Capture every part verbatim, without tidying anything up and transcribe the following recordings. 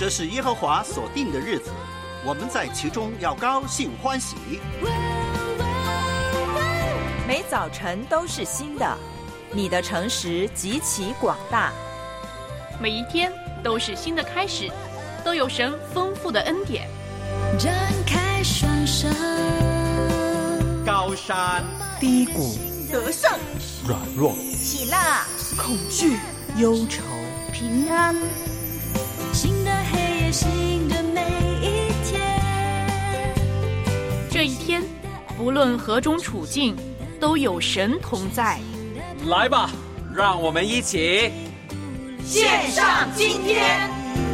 这是耶和华所定的日子，我们在其中要高兴欢喜。 每早晨都是新的，你的诚实极其广大。 每一天都是新的开始，都有神丰富的恩典。 展开双手， 高山低谷， 得胜软弱， 喜乐恐惧忧愁， 平安， 新的黑夜，新的每一天。 这一天不论何种处境，都有神同在。 来吧，让我们一起献上今天。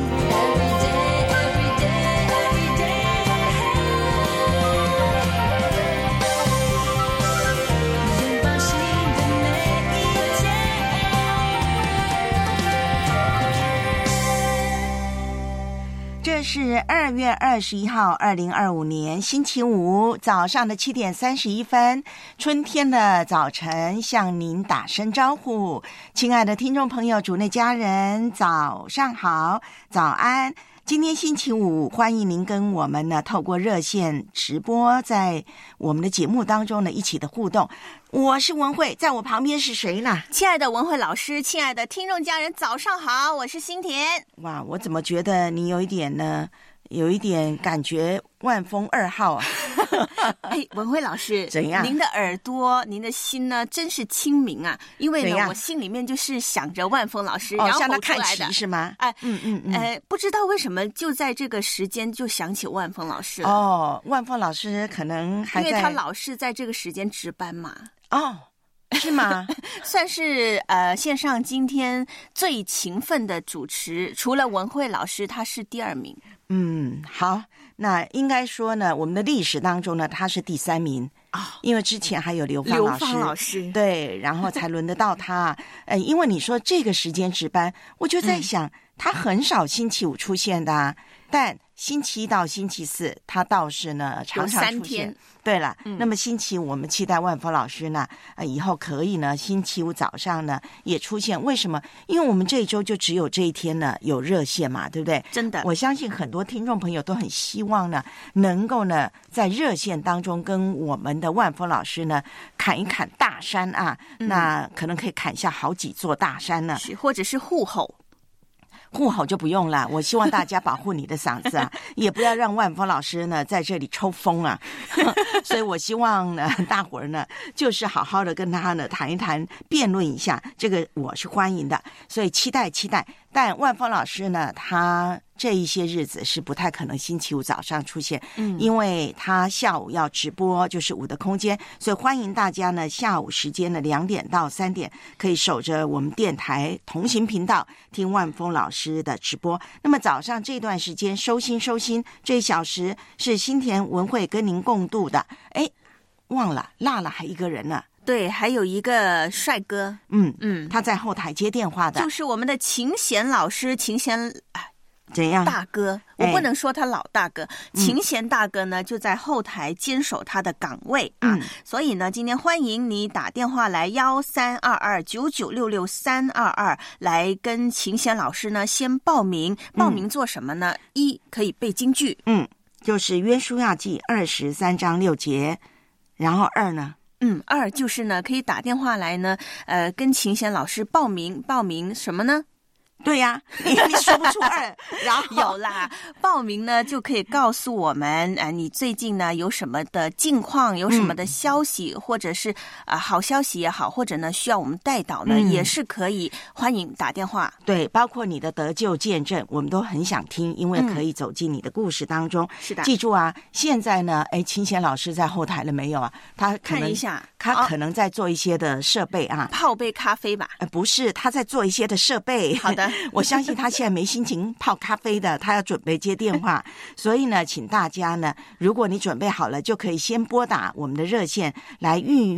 这是二月二十一号，二零二五年星期五早上的七点三十一分，春天的早晨，向您打声招呼，亲爱的听众朋友，主内家人，早上好，早安。今天星期五，欢迎您跟我们呢透过热线直播，在我们的节目当中呢一起的互动。我是文慧，在我旁边是谁呢？ 亲爱的文慧老师，亲爱的听众家人，早上好，我是新田。 哇，我怎么觉得你有一点呢？有一点感觉万丰二号啊！ 哎，文慧老师， 怎样？ 您的耳朵，您的心呢，真是清明啊！因为呢，我心里面就是想着万丰老师， 哦、 然后向他看齐齐是吗？ 哎， 嗯嗯嗯， 呃，不知道为什么就在这个时间就想起万丰老师了。 哦，万丰老师可能还在， 因为他老是在这个时间值班嘛。 哦。是吗？ 算是呃线上今天最勤奋的主持，除了文慧老师，他是第二名。 嗯，好，那应该说呢，我们的历史当中呢，他是第三名啊、哦，因为之前还有刘芳老师， 刘芳老师对，然后才轮得到他。呃，因为你说这个时间值班，我就在想，嗯、他很少星期五出现的、啊，但星期一到星期四，他倒是呢常常出现。对了、嗯，那么星期五我们期待万峰老师呢，呃，以后可以呢，星期五早上呢也出现。为什么？因为我们这一周就只有这一天呢有热线嘛，对不对？ 真的， 我相信很多听众朋友都很希望呢，能够呢在热线当中跟我们的万峰老师呢砍一砍大山啊，嗯、那可能可以砍下好几座大山呢， 或者是护吼。 护好就不用了，我希望大家保护你的嗓子啊，也不要让万峰老师呢在这里抽风啊。所以我希望呢，大伙儿呢就是好好的跟他呢谈一谈，辩论一下，这个我是欢迎的，所以期待期待。但万峰老师呢，他这一些日子是不太可能星期五早上出现，嗯，因为他下午要直播，就是五的空间，所以欢迎大家呢下午时间呢两点到三点可以守着我们电台同行频道听万峰老师的直播。那么早上这段时间收心收心，这一小时是新田文慧跟您共度的。哎，忘了落了还一个人呢。 对，还有一个帅哥， 嗯嗯，他在后台接电话的， 就是我们的秦贤老师，秦贤怎样？ 大哥，我不能说他老大哥，哎、秦贤大哥呢就在后台坚守他的岗位啊，嗯、所以呢，今天欢迎你打电话来幺三二二九九六六三二二来跟秦贤老师呢先报名，报名做什么呢？嗯、一可以背京剧， 嗯，就是约书亚记二十三章六节，然后二呢？ 嗯，二就是呢，可以打电话来呢，呃，跟秦贤老师报名，报名什么呢？ 对呀、啊，你你说不出二，然后有啦，报名呢就可以告诉我们，啊、呃，你最近呢有什么的近况，有什么的消息，嗯、或者是啊、呃、好消息也好，或者呢需要我们带导呢，嗯、也是可以欢迎打电话。 对，包括你的得救见证，我们都很想听，因为可以走进你的故事当中。 嗯、是的， 记住啊，现在呢，哎，秦贤老师在后台了没有啊？他可能看一下， 他可能在做一些的设备啊， 泡杯咖啡吧？ 呃，不是，他在做一些的设备。 好的。 我相信他现在没心情泡咖啡的，他要准备接电话，所以呢，请大家呢，如果你准备好了，就可以先拨打我们的热线来预约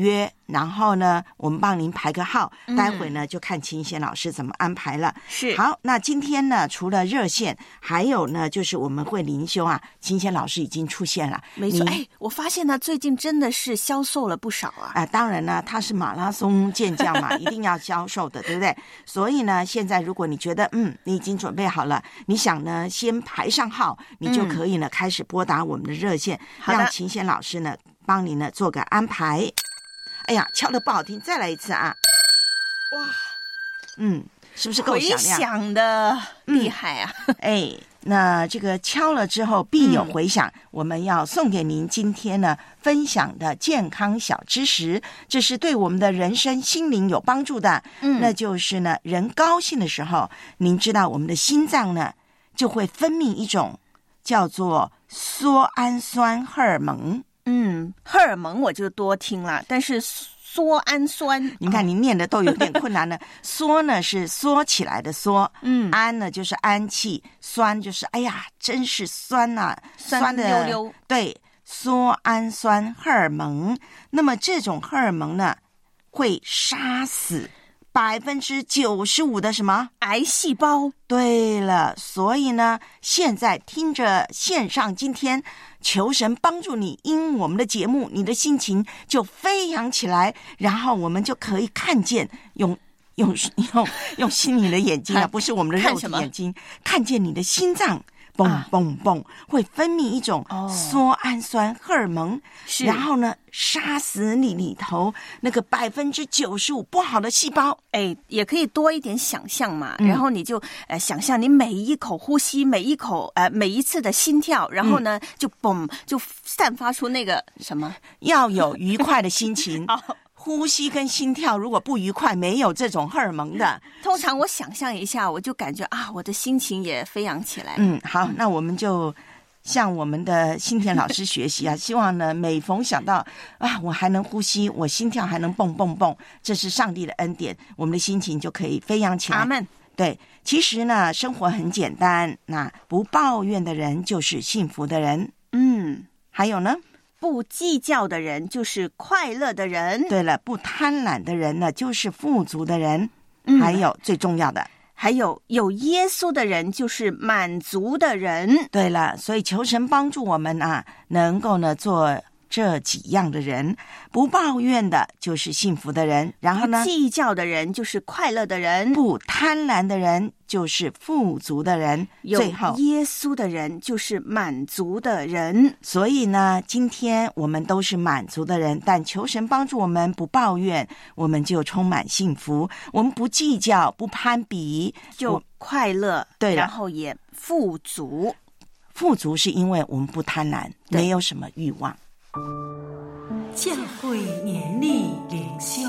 然后呢，我们帮您排个号，待会呢就看秦贤老师怎么安排了。 是好，那今天呢，除了热线，还有呢，就是我们会灵修啊，秦贤老师已经出现了。 没错，哎，我发现他最近真的是销售了不少啊。 啊、呃，当然呢，他是马拉松健将嘛，一定要销售的，对不对？所以呢，现在如果你觉得嗯，你已经准备好了，你想呢先排上号，你就可以呢、嗯、开始拨打我们的热线，让秦贤老师呢帮你呢做个安排。哎呀，敲得不好听，再来一次啊！哇，嗯，是不是够响亮？ 回响的厉害啊！ 嗯、哎，那这个敲了之后必有回响、嗯，我们要送给您今天呢分享的健康小知识，这是对我们的人生心灵有帮助的。嗯，那就是呢，人高兴的时候，您知道我们的心脏呢就会分泌一种叫做缩氨酸荷尔蒙。 嗯，荷尔蒙我就多听了，但是缩氨酸， 你看你念的都有点困难了。缩呢是缩起来的缩，嗯，氨呢就是氨气，酸就是哎呀，真是酸呐、啊， 酸的溜溜。 对，缩氨酸荷尔蒙。那么这种荷尔蒙呢，会杀死百分之九十五的什么癌细胞？ 对了，所以呢，现在听着线上今天求神帮助你，因我们的节目，你的心情就飞扬起来，然后我们就可以看见，用用用用心灵的眼睛啊，不是我们的肉体眼睛，看见你的心脏。蹦蹦蹦，会分泌一种缩氨酸荷尔蒙， 是， 然后呢，杀死你里头那个百分之九十五不好的细胞。 哎，也可以多一点想象嘛，嗯、然后你就呃想象你每一口呼吸，每一口呃每一次的心跳，然后呢、嗯、就嘣就散发出那个什么， 要有愉快的心情。呼吸跟心跳如果不愉快，没有这种荷尔蒙的。 通常我想象一下，我就感觉啊，我的心情也飞扬起来。 嗯，好，那我们就向我们的新田老师学习啊，希望呢每逢想到啊，我还能呼吸，我心跳还能蹦蹦蹦，这是上帝的恩典，我们的心情就可以飞扬起来。 阿们。 对，其实呢，生活很简单，那不抱怨的人就是幸福的人。 嗯， 还有呢？ 不计较的人就是快乐的人。 对了，不贪婪的人呢，就是富足的人。 嗯、 还有最重要的， 还有有耶稣的人就是满足的人。 对了，所以求神帮助我们啊，能够呢做这几样的人。不抱怨的就是幸福的人，然后呢， 不计较的人就是快乐的人， 不贪婪的人就是富足的人，最后有耶稣的人就是满足的人。 所以呢，今天我们都是满足的人，但求神帮助我们不抱怨，我们就充满幸福。我们不计较，不攀比， 就快乐。 对， 然后也富足。 富足是因为我们不贪婪，没有什么欲望。 教会年历灵修，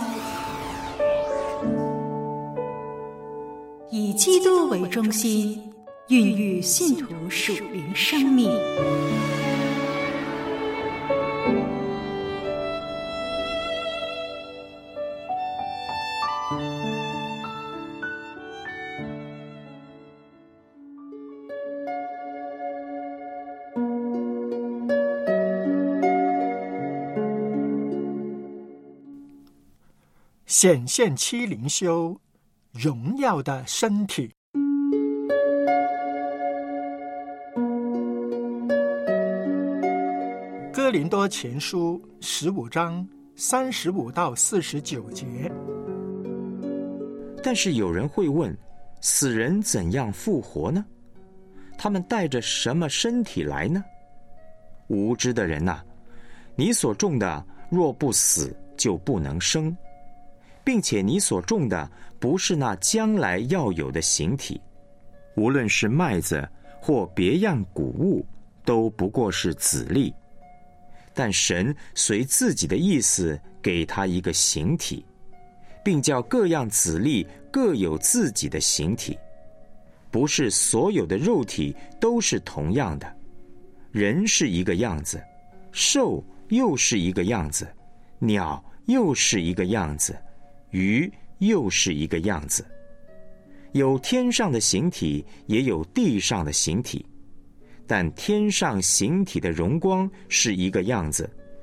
以基督为中心，孕育信徒属灵生命。 显现期灵修，荣耀的身体。哥林多前书十五章三十五到四十九节。 但是有人会问，死人怎样复活呢？他们带着什么身体来呢？无知的人啊，你所种的若不死，就不能生。并且你所种的不是那将来要有的形体，无论是麦子或别样谷物，都不过是子粒。但神随自己的意思给他一个形体，并叫各样子粒各有自己的形体。不是所有的肉体都是同样的，人是一个样子，兽又是一个样子，鸟又是一个样子，鱼又是一个样子。有天上的形体，也有地上的形体，但天上形体的荣光是一个样子，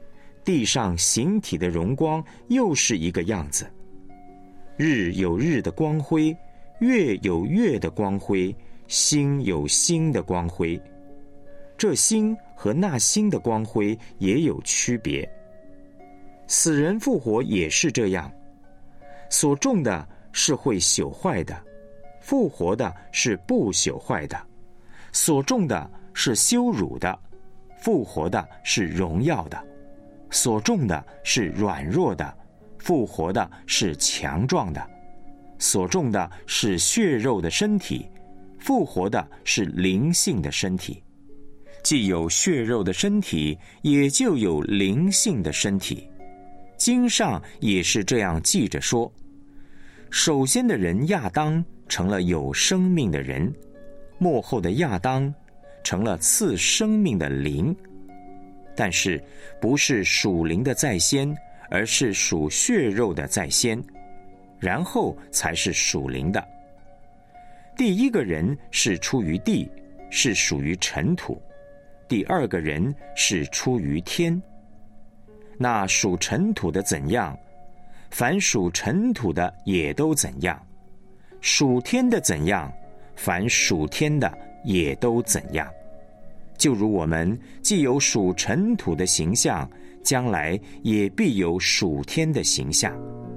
地上形体的荣光又是一个样子。日有日的光辉，月有月的光辉，星有星的光辉。这星和那星的光辉也有区别。死人复活也是这样，所种的是会朽坏的，复活的是不朽坏的；所种的是羞辱的，复活的是荣耀的；所种的是软弱的，复活的是强壮的；所种的是血肉的身体，复活的是灵性的身体。既有血肉的身体，也就有灵性的身体。经上也是这样记着说，首先的人亚当成了有生命的人，末后的亚当成了赐生命的灵。但是不是属灵的在先，而是属血肉的在先，然后才是属灵的。第一个人是出于地，是属于尘土；第二个人是出于天。那属尘土的怎样，凡属尘土的也都怎样；属天的怎样，凡属天的也都怎样。就如我们既有属尘土的形象，将来也必有属天的形象。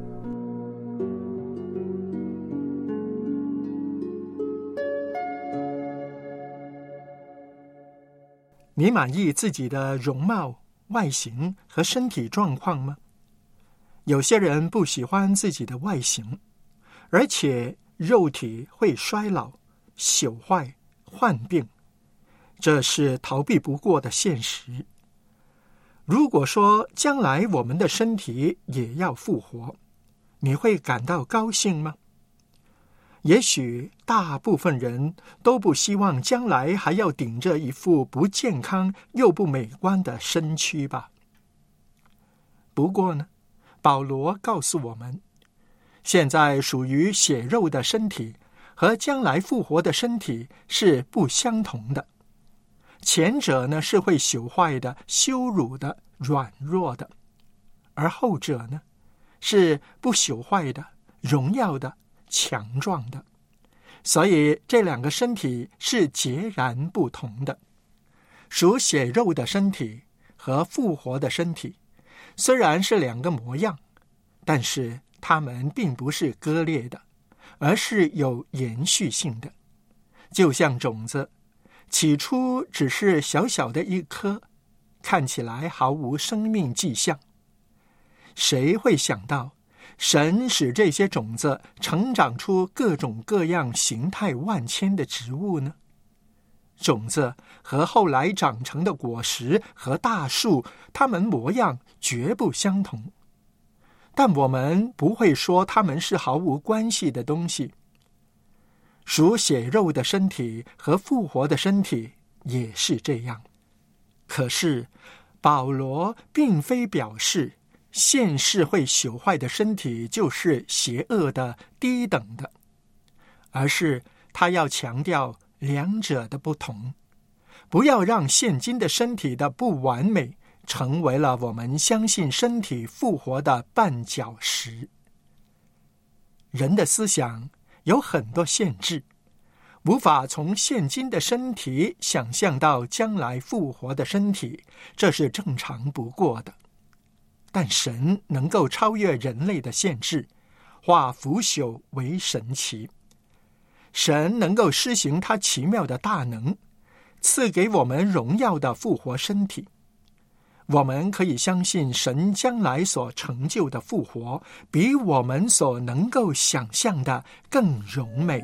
你满意自己的容貌、外形和身体状况吗？有些人不喜欢自己的外形，而且肉体会衰老、朽坏、患病，这是逃避不过的现实。如果说将来我们的身体也要复活，你会感到高兴吗？也许大部分人都不希望将来还要顶着一副不健康又不美观的身躯吧。不过呢，保罗告诉我们，现在属于血肉的身体和将来复活的身体是不相同的。前者呢是会朽坏的、羞辱的、软弱的，而后者呢是不朽坏的、荣耀的、强壮的。所以这两个身体是截然不同的。属血肉的身体和复活的身体虽然是两个模样，但是它们并不是割裂的，而是有延续性的。就像种子，起初只是小小的一颗，看起来毫无生命迹象。谁会想到神使这些种子成长出各种各样形态万千的植物呢？种子和后来长成的果实和大树，它们模样绝不相同，但我们不会说它们是毫无关系的东西。属血肉的身体和复活的身体也是这样。可是保罗并非表示现世会朽坏的身体就是邪恶的、低等的，而是他要强调两者的不同，不要让现今的身体的不完美成为了我们相信身体复活的绊脚石。人的思想有很多限制，无法从现今的身体想象到将来复活的身体，这是正常不过的。但神能够超越人类的限制，化腐朽为神奇。神能够施行他奇妙的大能，赐给我们荣耀的复活身体。我们可以相信神将来所成就的复活，比我们所能够想象的更荣美。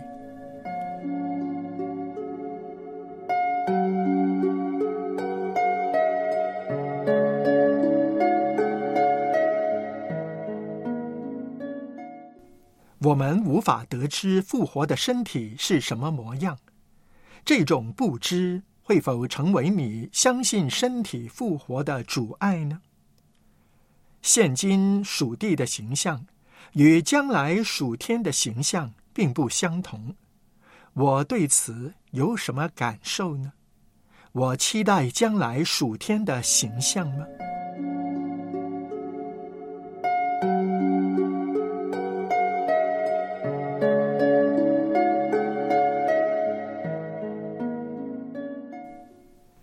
我们无法得知复活的身体是什么模样，这种不知会否成为你相信身体复活的阻碍呢？现今属地的形象与将来属天的形象并不相同，我对此有什么感受呢？我期待将来属天的形象吗？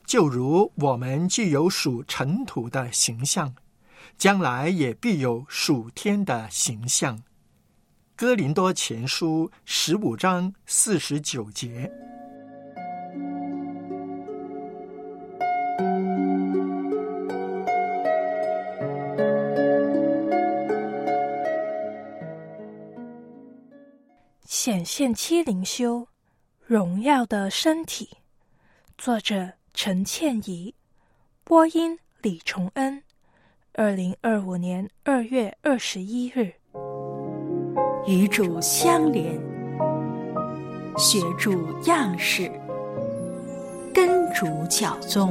就如我们具有属尘土的形象，将来也必有属天的形象。哥林多前书十五章四十九节。 显现七灵修，荣耀的身体。作者陈倩怡，播音李崇恩。二零二五年二月二十一日。 与主相连，学主样式，跟主脚踪。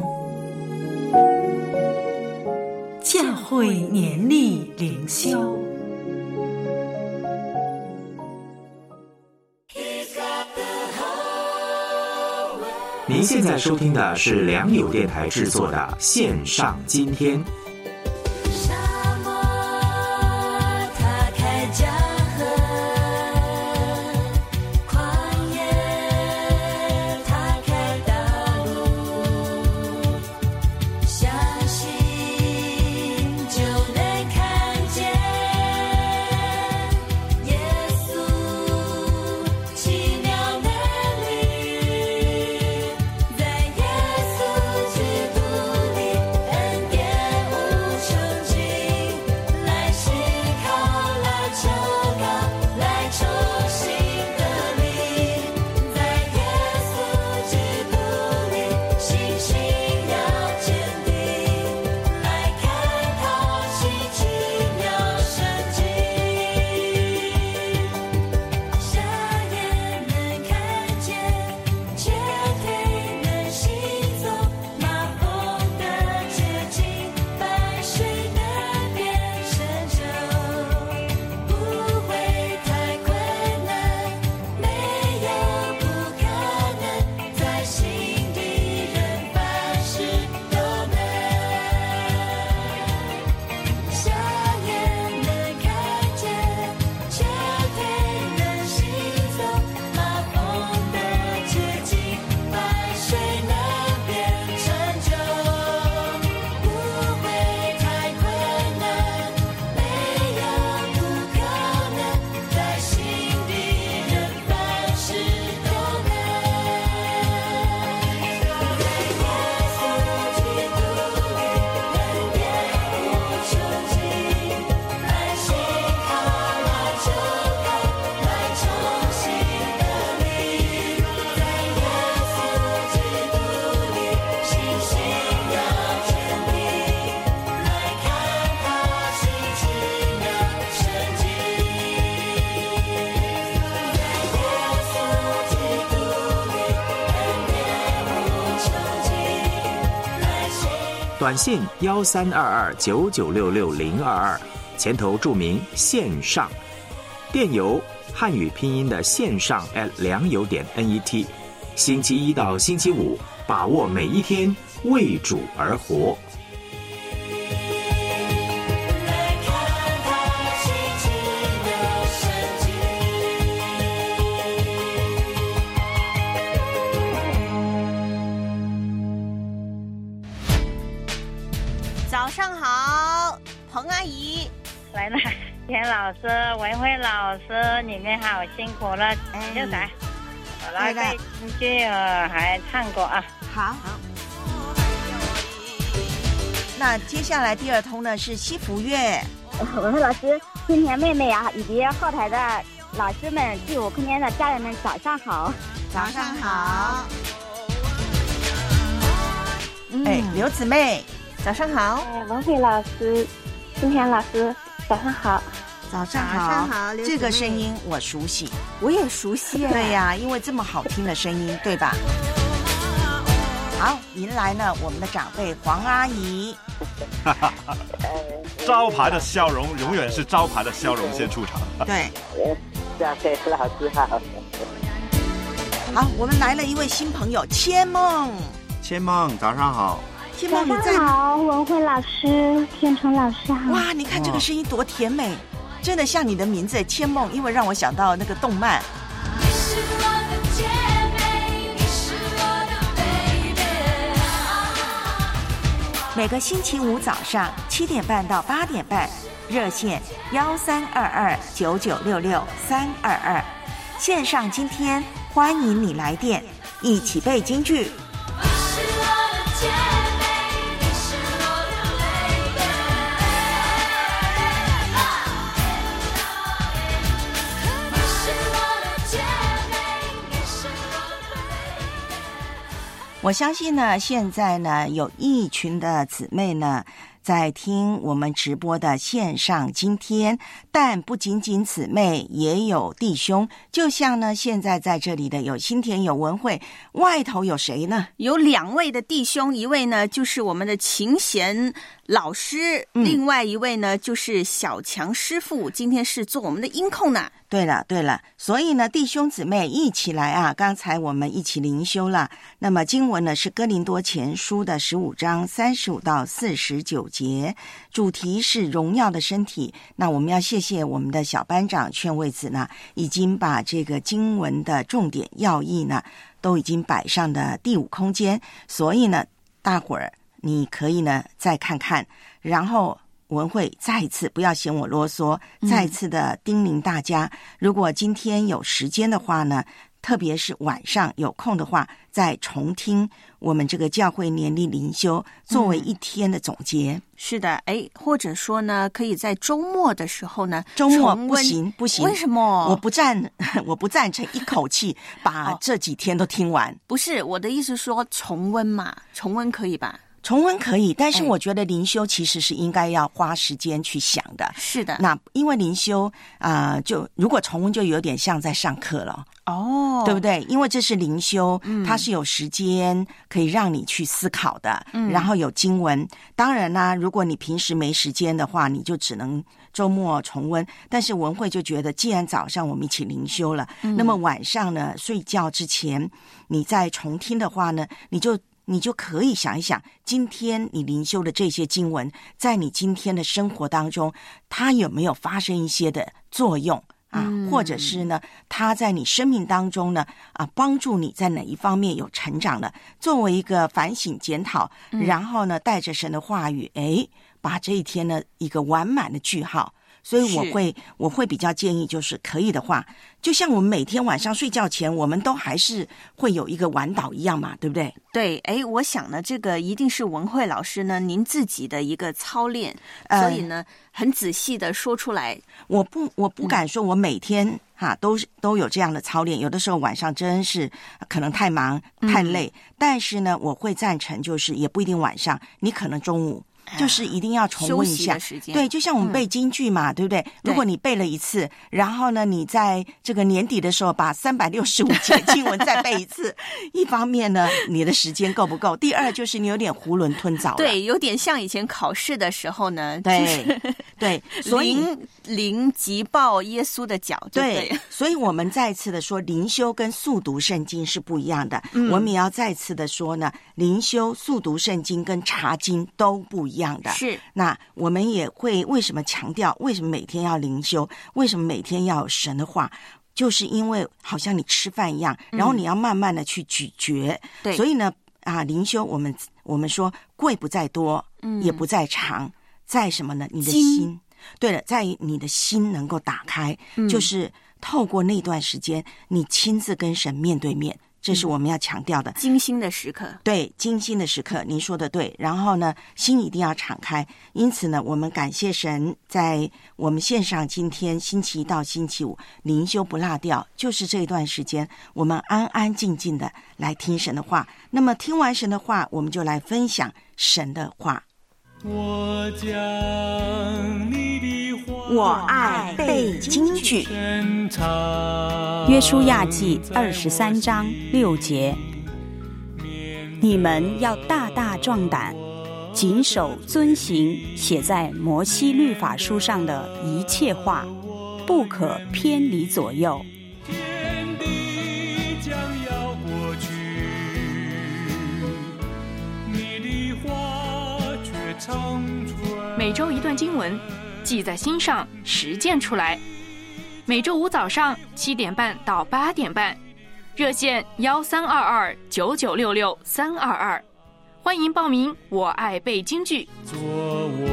教会年历灵修。 您现在收听的是良友电台制作的线上今天。短信幺三二二九九六六零二二，前头注明线上，电邮汉语拼音的线上 at 良友点 net。星期一到星期五，把握每一天，为主而活。 早上好，彭阿姨。 来了，田老师、文慧老师，你们好辛苦了。哎，就来，我来背京剧，还唱过啊。 好，好。那接下来第二通呢是西福月。 文慧老师、春田妹妹啊，以及后台的老师们、第五空间的家人们，早上好。 早上好。嗯、哎，刘姊妹。早上好， 哎，文慧老师、春田老师，早上好， 早上好，早上好。这个声音我熟悉， 我也熟悉。 对呀、啊，因为这么好听的声音，对吧？好，迎来呢我们的长辈黄阿姨。 招牌的笑容永远是招牌的笑容先出场。 对， 长辈老师好。 好，我们来了一位新朋友千梦。 千梦，早上好。 千梦，你在吗？好，文慧老师、天成老师好。 哇，你看这个声音多甜美，真的像你的名字千梦，因为让我想到那个动漫。你是我的姐妹，你是我的 baby。 每个星期五早上七点半到八点半，热线幺三二二九九六六三二二，线上今天欢迎你来电，一起背京剧。我相信呢，现在呢有一群的姊妹呢在听我们直播的线上今天，但不仅仅姊妹，也有弟兄。就像呢，现在在这里的有新田，有文慧，外头有谁呢？ 有两位的弟兄，一位呢就是我们的琴弦老师，嗯、另外一位呢就是小强师傅，今天是做我们的音控呢。 对了对了，所以呢弟兄姊妹一起来啊，刚才我们一起灵修了。那么经文呢是哥林多前书的十五章三十五到四十九节，主题是荣耀的身体。那我们要谢谢我们的小班长劝慰子呢，已经把这个经文的重点要义呢都已经摆上的第五空间，所以呢大伙儿你可以呢再看看，然后文慧再一次不要嫌我啰嗦，再一次的叮咛大家、嗯、如果今天有时间的话呢，特别是晚上有空的话，再重听我们这个教会年历灵修作为一天的总结、嗯、 是的，哎，或者说呢可以在周末的时候呢， 周末不行不行， 为什么？ 我不赞我不赞成一口气把这几天都听完、哦、 不是，我的意思说重温嘛，重温可以吧？ 重温可以，但是我觉得灵修其实是应该要花时间去想的。 是的， 那因为灵修啊、呃，就如果重温就有点像在上课了哦， 对不对？因为这是灵修、嗯，它是有时间可以让你去思考的，嗯、然后有经文。当然啦，如果你平时没时间的话，你就只能周末重温。但是文慧就觉得，既然早上我们一起灵修了、嗯，那么晚上呢，睡觉之前你再重听的话呢，你就。你就可以想一想，今天你灵修的这些经文，在你今天的生活当中，它有没有发生一些的作用啊？嗯、或者是呢，它在你生命当中呢，啊，帮助你在哪一方面有成长了？作为一个反省检讨，然后呢，带着神的话语，哎，把这一天呢一个完满的句号。所以我会我会比较建议，就是可以的话，就像我们每天晚上睡觉前，我们都还是会有一个晚祷一样嘛，对不对？ 对，哎，我想呢，这个一定是文慧老师呢您自己的一个操练，呃、所以呢，很仔细的说出来。 我不我不敢说我每天、嗯、哈都都有这样的操练，有的时候晚上真是可能太忙太累、嗯，但是呢，我会赞成，就是也不一定晚上，你可能中午。就是一定要重温一下，对，就像我们背京剧嘛、嗯，对不对？如果你背了一次，然后呢，你在这个年底的时候把三百六十五节经文再背一次，一方面呢，你的时间够不够？第二就是你有点囫囵吞枣了， 对，有点像以前考试的时候呢， 对、 就是、 对，所以临临急抱耶稣的脚，对， 对，所以我们再次的说，灵修跟速读圣经是不一样的。嗯、我们也要再次的说呢，灵修、速读圣经跟查经都不一样。一样的是， 那我们也会为什么强调？为什么每天要灵修？为什么每天要有神的话？就是因为好像你吃饭一样，然后你要慢慢的去咀嚼。对、嗯，所以呢，啊，灵修我们我们说贵不在多，嗯，也不在长，在什么呢？你的心。对了，在你的心能够打开、嗯，就是透过那段时间，你亲自跟神面对面。这是我们要强调的， 精心的时刻。 对，精心的时刻，您说的对。然后呢，心一定要敞开。因此呢，我们感谢神，在我们线上今天星期一到星期五灵修不落掉，就是这一段时间，我们安安静静的来听神的话。那么听完神的话，我们就来分享神的话。 我将你的话， 我爱背京剧。 约书亚记二十三章六节，你们要大大壮胆，谨守遵行写在摩西律法书上的一切话，不可偏离左右。 天地将要过去，你的话却长存。 每周一段经文，记在心上，实践出来。每周五早上七点半到八点半，热线幺三二二九九六六三二二， 欢迎报名，我爱背京剧。 做我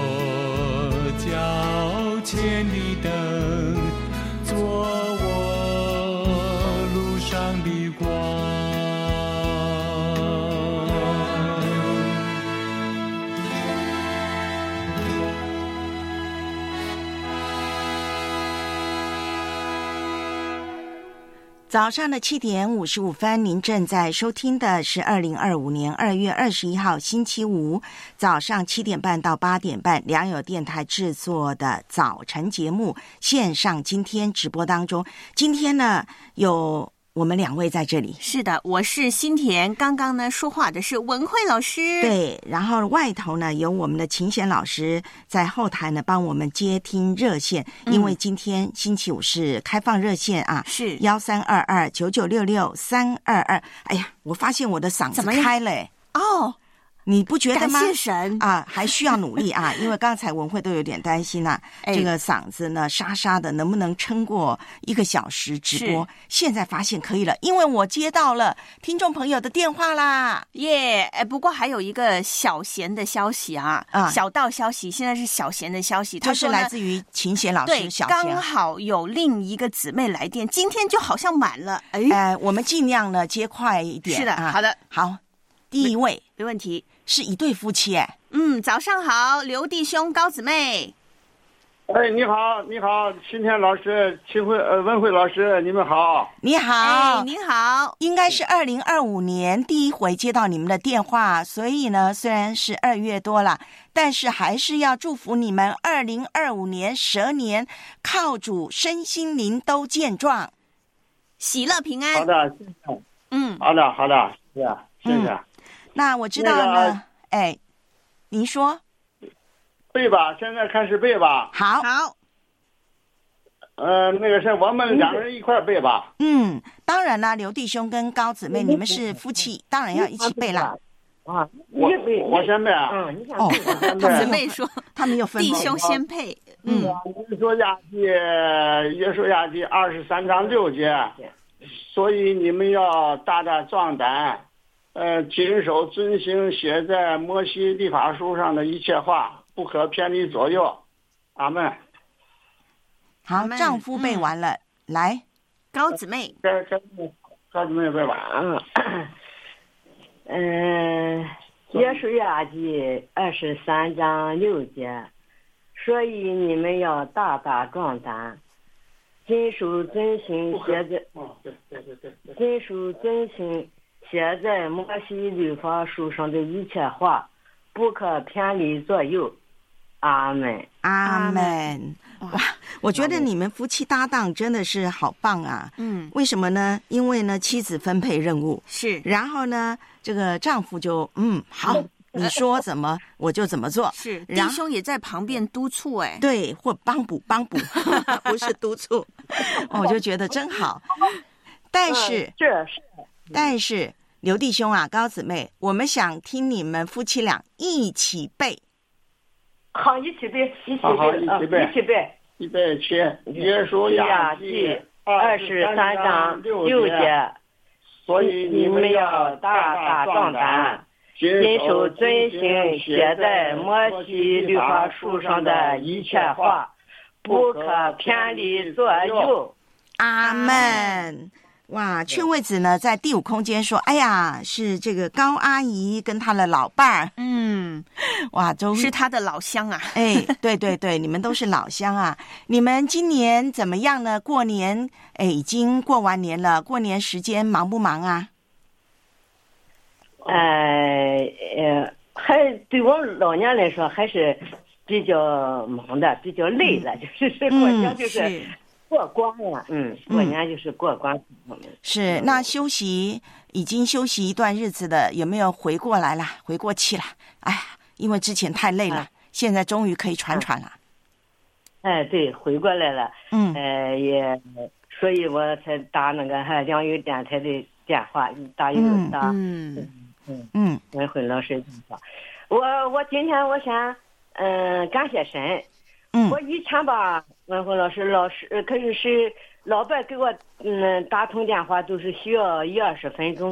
脚前的灯，做我路上的光。 早上的七点五十五分，您正在收听的是二零二五年二月二十一号星期五早上七点半到八点半，良友电台制作的早晨节目线上今天直播当中。今天呢，有我们两位在这里。 是的，我是新田，刚刚呢说话的是文慧老师。 对，然后外头呢有我们的秦贤老师在后台呢帮我们接听热线， 嗯、 因为今天星期五是开放热线啊， 是幺三二二九九六六三二二。哎呀，我发现我的嗓子开了欸哦。 你不觉得吗？ 感谢神啊，还需要努力啊！因为刚才文慧都有点担心啊， 哎、 这个嗓子呢沙沙的，能不能撑过一个小时直播？现在发现可以了，因为我接到了听众朋友的电话啦！ 耶！哎，不过还有一个小贤的消息啊，啊小道消息，现在是小贤的消息， 就是来自于秦贤老师。 对， 小刚好有另一个姊妹来电，今天就好像满了。哎， 呃，我们尽量呢接快一点。 是的， 啊、 好的， 好，第一位没问题。 是一对夫妻哎， 嗯，早上好，刘弟兄、高姊妹。 哎，你好，你好，新田老师、秦慧、呃文慧老师，你们好。 你好， 哎，您好。 应该是二零二五年第一回接到你们的电话，所以呢，虽然是二月多了，但是还是要祝福你们二零二五年蛇年靠主身心灵都健壮， 喜乐平安。 好的，谢谢。 嗯， 好的，好的，谢谢，谢谢。 嗯那我知道了，那个、哎，您说背吧，现在开始背吧。 好， 好。 呃，那个是我们两个人一块背吧。 嗯，当然啦，刘弟兄跟高姊妹，你们是夫妻，当然要一起背啦。 啊，我我先背啊。 嗯，哦， 姊妹说他们有分弟兄先配。 嗯，约书亚记约书亚记二十三章六节，所以你们要大大壮胆。呃，谨守遵行写在摩西律法书上的一切话，不可偏离左右。阿们。 好，丈夫背完了，嗯、来， 高姊妹， 高高姊妹背吧。 嗯，嗯，约书亚记二十三章六节，所以你们要大大壮胆，谨守遵行写在，谨守遵行。写在摩西律法书上的一切话，不可偏离左右。阿门， 阿门。哇，我觉得你们夫妻搭档真的是好棒啊！ 嗯， 为什么呢？因为呢，妻子分配任务是， 然后呢，这个丈夫就嗯好，你说怎么我就怎么做。 是，弟兄也在旁边督促哎， 对，或帮补帮补，不是督促。我就觉得真好，但是、 嗯、这是。 但是刘弟兄啊，高姊妹，我们想听你们夫妻俩一起背。 好，一起背，一起背， 好好一起背， 一起背， 预备起。约书亚记二十三章六节， 所以你们要大大壮胆， 谨守遵行写在摩西律法书上的一切话，不可偏离左右。 阿们。哇，劝慰子呢，在第五空间说：“哎呀，是这个高阿姨跟她的老伴儿， 嗯， 哇，都是她的老乡啊。 哎，对对对，你们都是老乡啊。你们今年怎么样呢？过年，哎，已经过完年了，过年时间忙不忙啊？ 呃呃，还对我们老年来说还是比较忙的，比较累了，嗯、就是过年就是。嗯是过关了，嗯，过年就是过关。 嗯、是，那休息已经休息一段日子的，有没有回过来了？回过气了？哎呀，因为之前太累了，啊、现在终于可以喘喘了。 哎，对，回过来了。 嗯， 呃，也，所以我才打那个还良友电台的电话，打一个打， 嗯嗯嗯， 文慧老师电话。我我今天我先嗯、呃、感谢神。 嗯， 我以前吧，文慧老师老师可是是老伴给我嗯打通电话都是需要一二十分钟，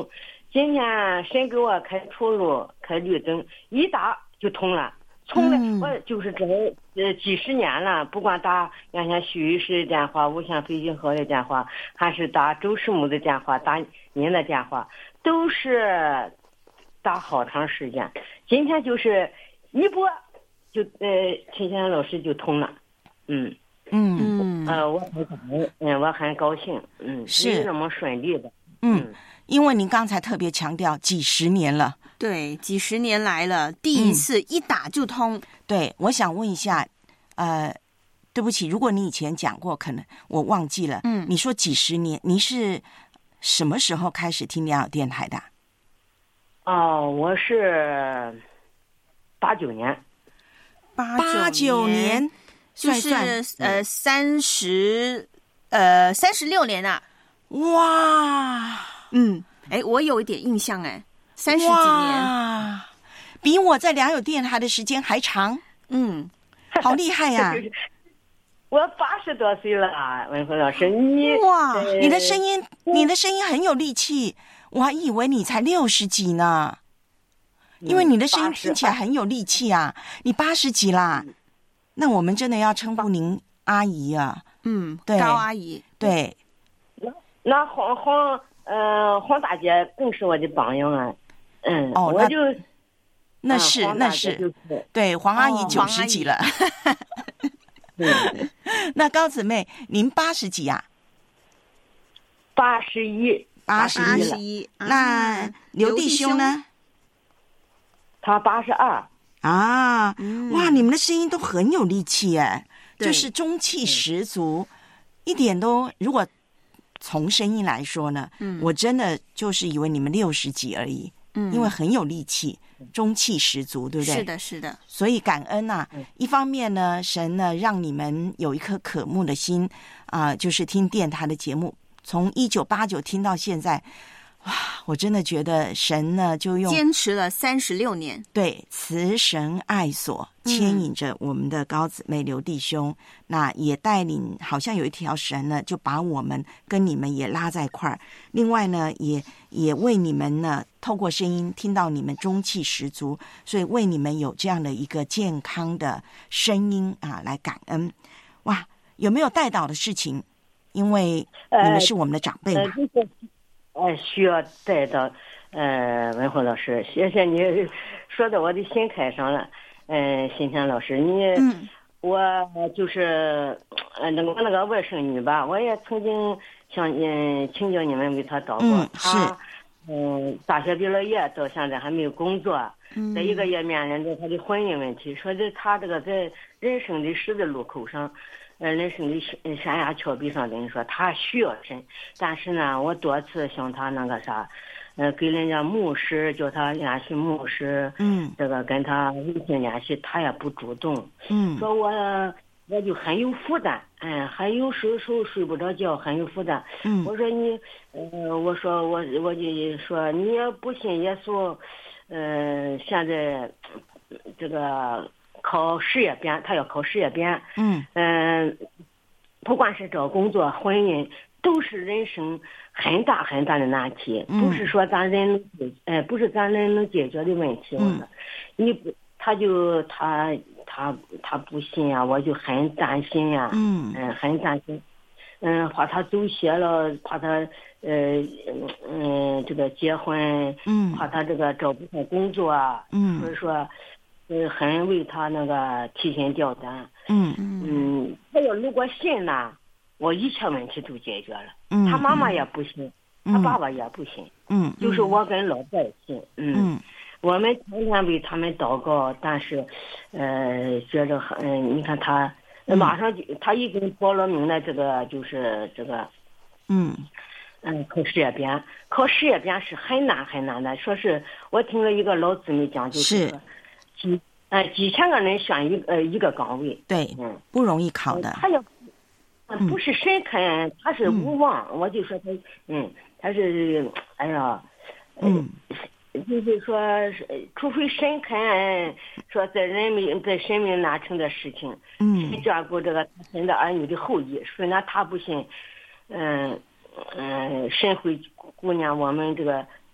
今天神给我开出路，开绿灯，一打就通了。从来、嗯、我就是这呃几十年了，不管打原先徐医师的电话、无线飞行盒的电话，还是打周师母的电话、打您的电话，都是打好长时间。今天就是一拨就呃陈先生老师就通了，嗯嗯呃我很感恩，嗯我很高兴，嗯是那么顺利的， 嗯。嗯因为您刚才特别强调几十年了， 对，几十年来了，第一次一打就通。 嗯、对，我想问一下，呃，对不起，如果你以前讲过，可能我忘记了。嗯，你说几十年，你是什么时候开始听良友电台的？ 哦，我是八九年， 八九年， 就是呃三十呃三十六年啊！ 哇！ 嗯，哎，我有一点印象，哎，三十几年， 比我在良友电台的时间还长。嗯，好厉害呀、啊！ 我八十多岁了，文辉老师，你哇，呃、你的声音，你的声音很有力气，我还以为你才六十几呢，因为你的声音听起来很有力气啊。你八十几啦，嗯、那我们真的要称呼您阿姨啊。 嗯， 对， 高阿姨， 对。 那那黄黄。呃，黄大姐更是我的榜样啊，嗯， 哦， 我就那是、 啊、 那是、 就是、 对黄阿姨九十几了，哦、 对， 那高姊妹您八十几呀？ 八十一， 八十一，那刘弟兄呢？ 他八十二啊，嗯、哇，你们的声音都很有力气哎，就是中气十足，一点都如果。从声音来说呢，嗯，我真的就是以为你们六十几而已，嗯，因为很有力气，中气十足，对不对？ 是的，是的。 所以感恩啊，嗯、一方面呢，神呢让你们有一颗渴慕的心啊、呃，就是听电台的节目，从一九八九听到现在，哇，我真的觉得神呢就用坚持了三十六年， 对，慈神爱所牵引着我们的高姊妹刘弟兄，嗯、那也带领，好像有一条绳呢，就把我们跟你们也拉在一块儿。另外呢，也也为你们呢，透过声音听到你们中气十足，所以为你们有这样的一个健康的声音啊，来感恩。哇，有没有带导的事情？因为你们是我们的长辈嘛。 呃呃，需要带到，呃，文辉老师，谢谢你说到我的心坎上了。嗯、呃，新田老师，你，嗯、我就是呃，那个我那个外甥女吧，我也曾经向嗯请教你们为她祷告， 嗯、 她嗯大学毕了业到现在还没有工作，嗯，这一个也面临着她的婚姻问题，说的她这个在人生的十字路口上。呃，人生的山崖峭壁上，等于说他需要神，但是呢，我多次向他那个啥，呃，给人家牧师叫他联系牧师， 嗯， 这个跟他微信联系，他也不主动， 嗯， 说我我就很有负担，嗯，还有时时候睡不着觉，很有负担， 嗯， 我说你，呃，我说我我就说你也不信耶稣，呃，现在这个。考事业编，他要考事业编。 嗯嗯、呃，不管是找工作、婚姻，都是人生很大很大的难题， 嗯、 不是说咱人能解，呃，不是咱人能解决的问题。 嗯， 你不，他就他他他不信啊，我就很担心呀、啊。 嗯嗯、呃，很担心。嗯，怕他走邪了，怕他呃嗯这个结婚， 嗯， 怕他这个找不上工作啊。 嗯， 所以说。呃，很为他那个提心吊胆。 嗯嗯，他要如果信呢，我一切问题都解决了。 嗯， 他妈妈也不信， 嗯、 他爸爸也不信。 嗯， 就是我跟老伴信。嗯， 嗯我们天天为他们祷告，但是，呃，觉着很，嗯、你看他马上就，他已经报了名了，这个就是这个， 嗯。 嗯，考事业编，考事业编是很难很难的。说是我听了一个老姊妹讲，就是说。几呃几千个人选一呃一个岗位， 对，嗯，不容易考的。 他要，嗯，不是神肯，他是无望。嗯、我就说他，嗯，他是，哎呀， 嗯， 就是说，除非神肯说在人民在神明难成的事情， 嗯， 眷顾这个神的儿女的后裔，虽然他不信，嗯嗯，神会顾念我们这个。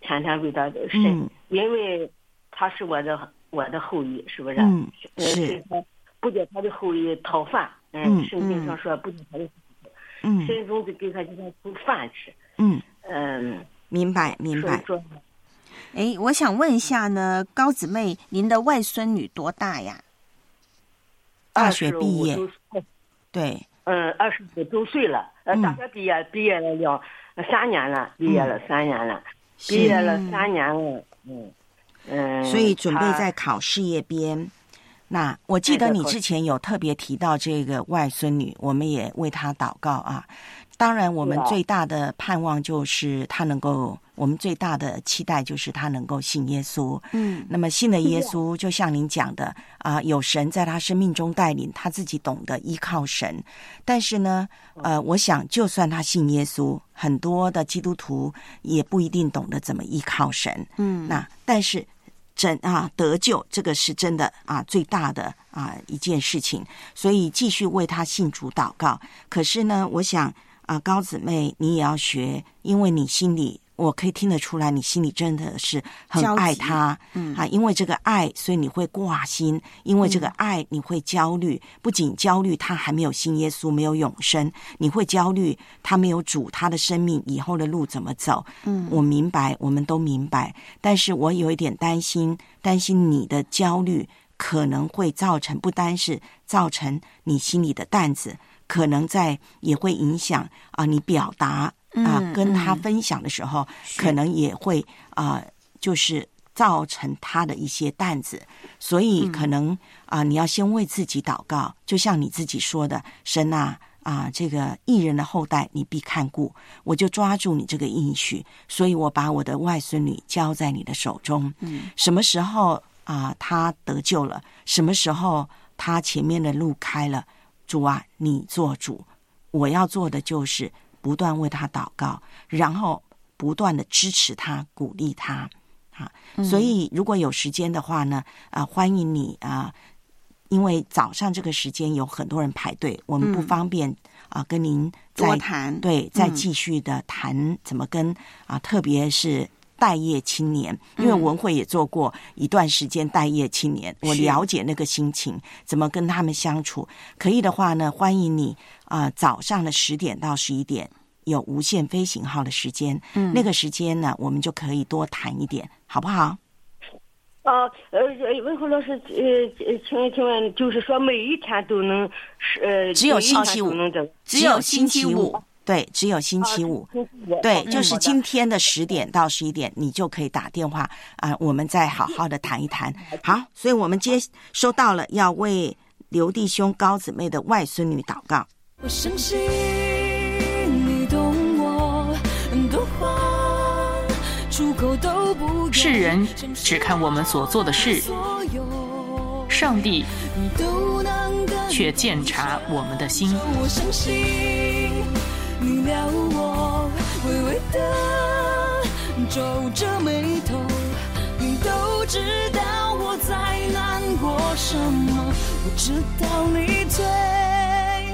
天天为他的神， 嗯、 因为他是我的我的后裔，是不是？ 嗯， 是。不叫他的后裔讨饭，嗯，圣经上说不叫他的，嗯，神总是给他给他煮饭吃， 嗯嗯， 明白明白。 哎，我想问一下呢，高姊妹，您的外孙女多大呀？ 大学毕业，对， 嗯，二十五周岁了，呃，大学毕业毕业了要三年了，毕业了三年了，毕业了三年了，嗯嗯， 所以准备在考事业编。那我记得你之前有特别提到这个外孙女，我们也为她祷告啊。当然，我们最大的盼望就是她能够，我们最大的期待就是她能够信耶稣。嗯，那么信了耶稣，就像您讲的啊、呃，有神在她生命中带领，她自己懂得依靠神。但是呢，呃，我想就算她信耶稣，很多的基督徒也不一定懂得怎么依靠神。嗯，那但是。真啊，得救这个是真的啊，最大的啊一件事情，所以继续为他信主祷告。可是呢，我想啊，高姊妹你也要学，因为你心里我可以听得出来，你心里真的是很爱他，嗯啊，因为这个爱，所以你会挂心，因为这个爱你会焦虑，不仅焦虑他还没有信耶稣，没有永生，你会焦虑他没有主，他的生命以后的路怎么走？嗯，我明白，我们都明白，但是我有一点担心，担心你的焦虑可能会造成，不单是造成你心里的担子，可能在也会影响啊你表达。啊、呃，跟他分享的时候，嗯、可能也会啊、呃，就是造成他的一些担子，所以可能啊、呃，你要先为自己祷告，就像你自己说的，神啊啊，这个义人的后代你必看顾，我就抓住你这个应许，所以我把我的外孙女交在你的手中。嗯，什么时候啊，他得救了？什么时候他前面的路开了？主啊，你做主，我要做的就是。不断为他祷告，然后不断的支持他、鼓励他啊。所以如果有时间的话呢，啊，欢迎你啊，因为早上这个时间有很多人排队，我们不方便、嗯、啊跟您再多谈， 对，再继续的谈怎么跟啊，特别是。待业青年，因为文慧也做过一段时间待业青年，嗯、我了解那个心情，怎么跟他们相处。可以的话呢，欢迎你啊、呃，早上的十点到十一点有无限飞行号的时间，嗯，那个时间呢，我们就可以多谈一点，好不好？ 啊，呃，文慧老师，呃，请请问，就是说每一天都能是呃， 只有星期五，只有星期五。对，只有星期五，啊、对，就是今天的十点到十一点，你就可以打电话啊、呃，我们再好好的谈一谈。好，所以我们接收到了要为刘弟兄、高姊妹的外孙女祷告。 我相信你懂我的话，出口都不世人只看我们所做的事，上帝却鉴察我们的心。 我相信你了我，微微的皱着眉头，你都知道我在难过什么，我知道你最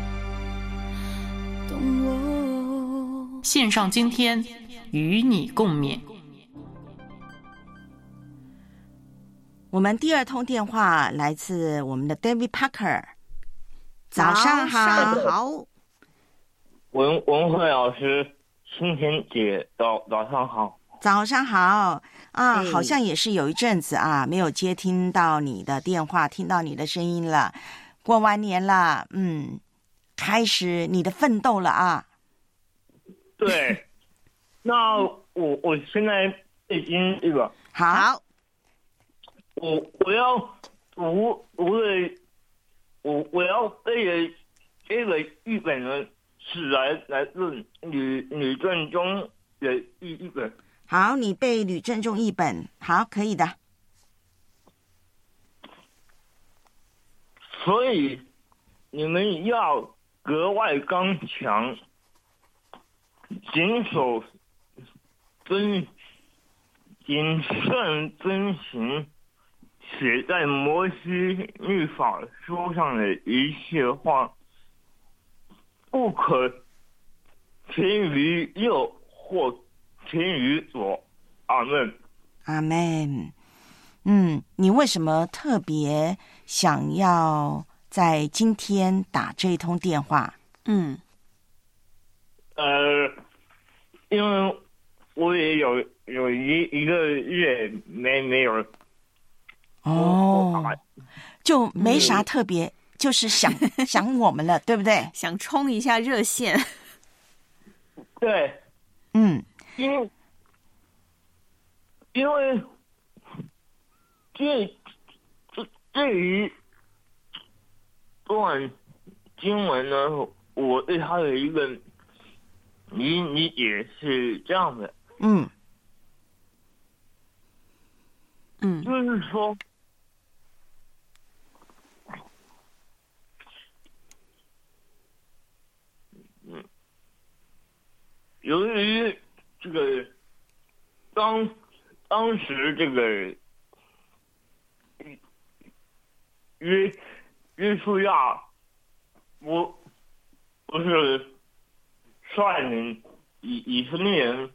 懂我。 线上今天与你共勉。 我们第二通电话来自我们的 David Parker， 早上好。好。 文文慧老师，青田姐，早早上好。 早上好啊、哎，好像也是有一阵子啊，没有接听到你的电话，听到你的声音了。过完年了，嗯，开始你的奋斗了啊。 对，那我我现在已经这个好， 我我要读读的，我我要背的这个译本呢。是来来自吕吕正中的译译本。 好，你背吕正中译本，好，可以的。 所以你们要格外刚强，谨守遵谨慎遵行写在摩西律法书上的一切话。不可偏于右或偏于左， 阿门， 阿门。嗯，你为什么特别想要在今天打这一通电话？ 嗯， 呃，因为我也有有一一个月没没有哦，就没啥特别，嗯、就是想想我们了，对不对？ 想冲一下热线。 对， 嗯， 因为因为这这这一段经文呢，我对它的一个理理解是这样的， 嗯嗯， 就是说，嗯，由于这个当当时这个约约书亚不不是率领以以色列人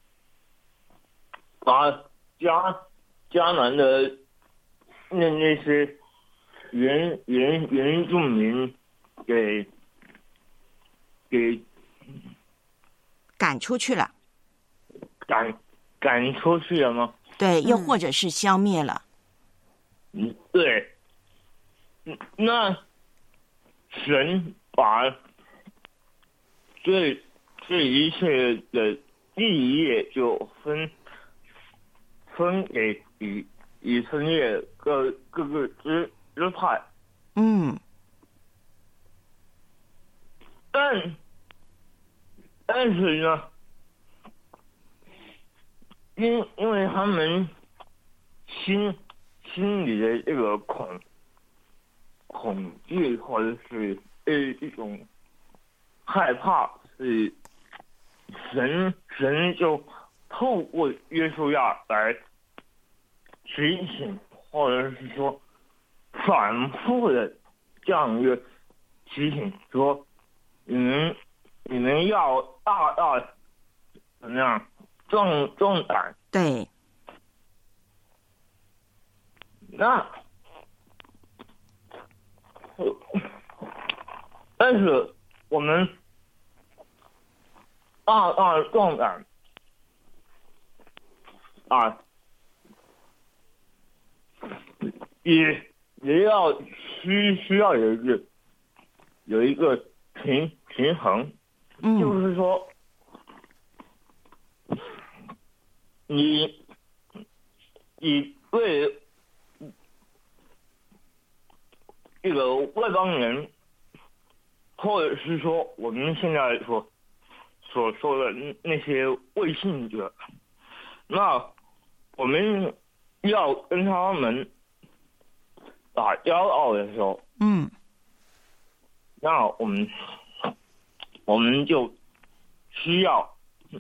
把迦迦南的那那些原原原住民给给赶出去了， 赶赶出去了吗？ 对，又或者是消灭了。 嗯，对。那神把这这一切的地业就分分给以以色列各各个支支派。 嗯。 但但是呢，因因为他们心心里的这个恐恐惧或者是呃一种害怕，是神神就透过约书亚来提醒，或者是说反复的这样一个提醒，说你们你们要大大怎么样壮壮胆。 对。 那但是我们大大壮胆啊，也也要需需要有一个有一个平平衡， 嗯， 就是说你你对这个外邦人，或者是说我们现在所所说的那些未信者，那我们要跟他们打交道的时候， 嗯， 那我们我们就需要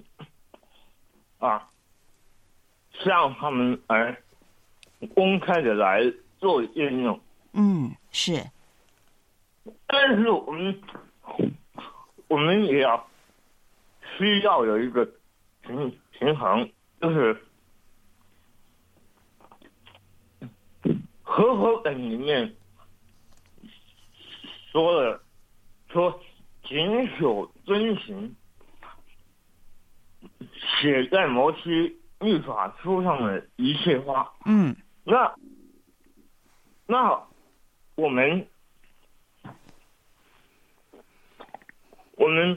啊，向他们来公开的来做应用。 嗯，是。 但是我们我们也要需要有一个平平衡，就是和合本里面说的说谨守遵行写在摩西律法书上的一切话。 嗯， 那那我们我们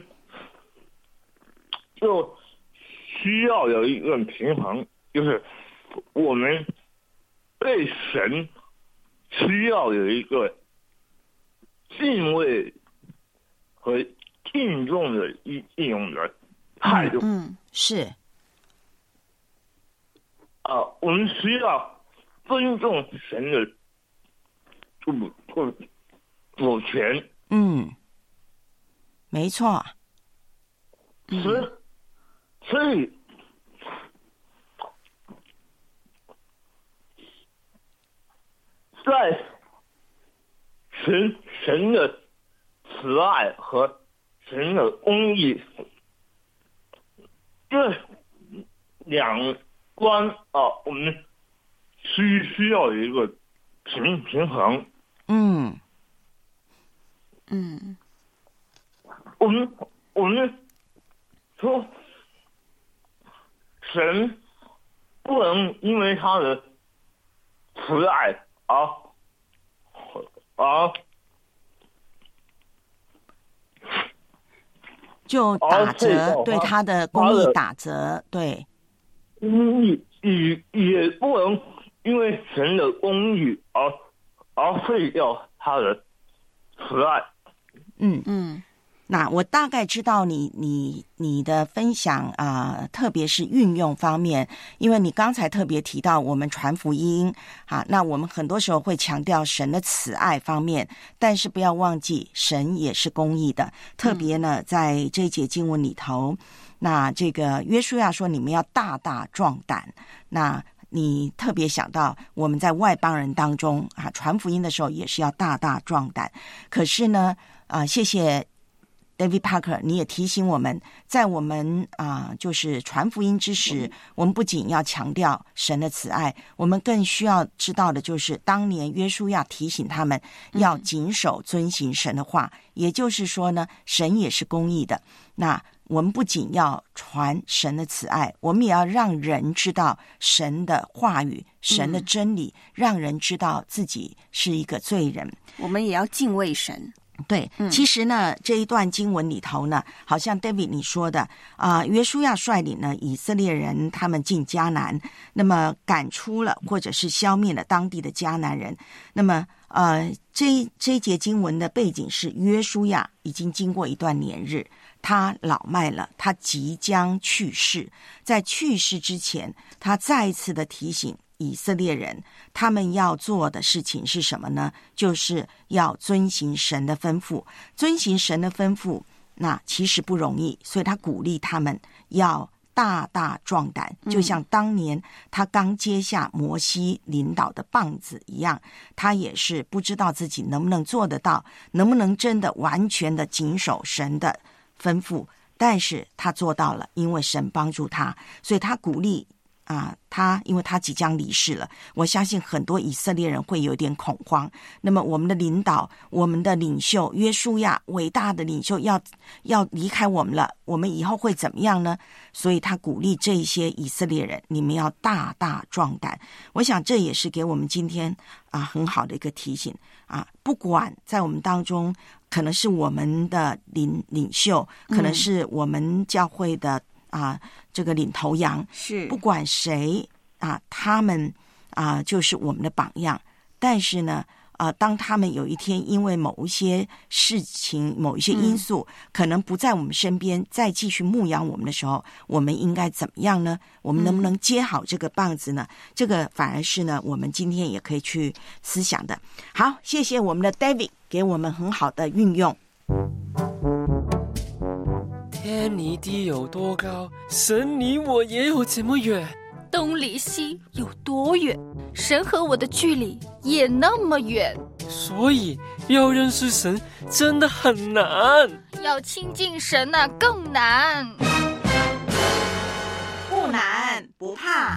就需要有一个平衡，就是我们对神需要有一个敬畏和敬重的一一种的态度。 嗯，是。 啊，我们需要尊重神的主主主权。 嗯，没错。 所以，所以，在神神的慈爱和神的公义这两关啊，我们需需要有一个平平衡。 嗯嗯， 我们我们说，神不能因为他的慈爱而而就打折，对他的公益打折，对。 嗯，也也不能因为神的公义而而废掉他的慈爱。 嗯嗯，那我大概知道你你你的分享啊、呃，特别是运用方面，因为你刚才特别提到我们传福音啊，那我们很多时候会强调神的慈爱方面，但是不要忘记神也是公义的，特别呢在这一节经文里头。那这个约书亚说你们要大大壮胆，那你特别想到我们在外邦人当中啊传福音的时候也是要大大壮胆。可是呢啊，谢谢 David Parker， 你也提醒我们，在我们啊就是传福音之时，我们不仅要强调神的慈爱，我们更需要知道的就是当年约书亚提醒他们要谨守遵行神的话，也就是说呢，神也是公义的。那我们不仅要传神的慈爱，我们也要让人知道神的话语、神的真理，嗯、让人知道自己是一个罪人。 我们也要敬畏神。 对，嗯、其实呢，这一段经文里头呢，好像 David 你说的啊、呃，约书亚率领呢以色列人他们进迦南，那么赶出了或者是消灭了当地的迦南人。那么呃，这这一节经文的背景是约书亚已经经过一段年日。他老迈了，他即将去世。在去世之前，他再一次的提醒以色列人，他们要做的事情是什么呢？就是要遵行神的吩咐。遵行神的吩咐，那其实不容易，所以他鼓励他们要大大壮胆，就像当年他刚接下摩西领导的棒子一样，他也是不知道自己能不能做得到，能不能真的完全的谨守神的吩咐，但是他做到了，因为神帮助他，所以他鼓励啊，他因为他即将离世了，我相信很多以色列人会有点恐慌。那么我们的领导，我们的领袖约书亚，伟大的领袖要要离开我们了，我们以后会怎么样呢？所以他鼓励这些以色列人，你们要大大壮胆。我想这也是给我们今天啊很好的一个提醒啊，不管在我们当中。可能是我们的领领袖，可能是我们教会的啊、呃、这个领头羊， 是不管谁啊，他们啊就是我们的榜样。但是呢，啊、呃，当他们有一天因为某一些事情、某一些因素，嗯、可能不在我们身边，再继续牧养我们的时候，我们应该怎么样呢？我们能不能接好这个棒子呢？嗯、这个反而是呢，我们今天也可以去思想的。好，谢谢我们的 David。给我们很好的运用。 天离地有多高，神离我也有这么远。 东离西有多远，神和我的距离也那么远。 所以要认识神真的很难， 要亲近神啊更难。 不难不怕，